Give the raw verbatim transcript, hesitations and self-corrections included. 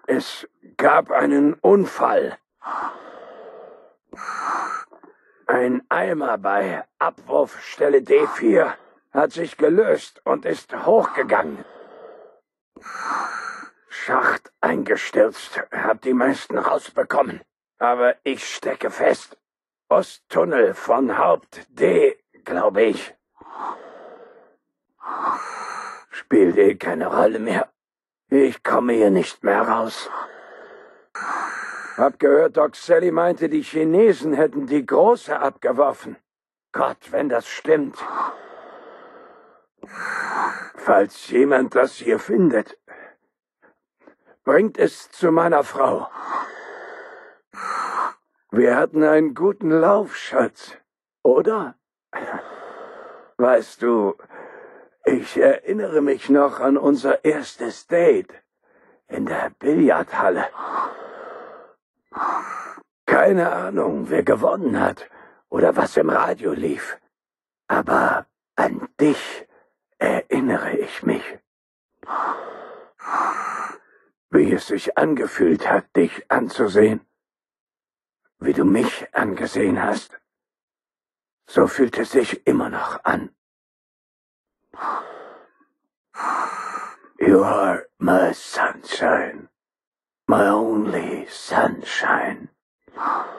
Es gab einen Unfall. Ein Eimer bei Abwurfstelle D vier hat sich gelöst und ist hochgegangen. Schacht eingestürzt, hab die meisten rausbekommen. Aber ich stecke fest. Osttunnel von Haupt D, glaube ich. Spielt eh keine Rolle mehr. Ich komme hier nicht mehr raus. Hab gehört, Doc Sally meinte, die Chinesen hätten die Große abgeworfen. Gott, wenn das stimmt. Falls jemand das hier findet, bringt es zu meiner Frau. Wir hatten einen guten Lauf, Schatz, oder? Weißt du, ich erinnere mich noch an unser erstes Date in der Billardhalle. Keine Ahnung, wer gewonnen hat oder was im Radio lief. Aber an dich erinnere ich mich. Wie es sich angefühlt hat, dich anzusehen. Wie du mich angesehen hast. So fühlt es sich immer noch an. You are my sunshine. My only sunshine.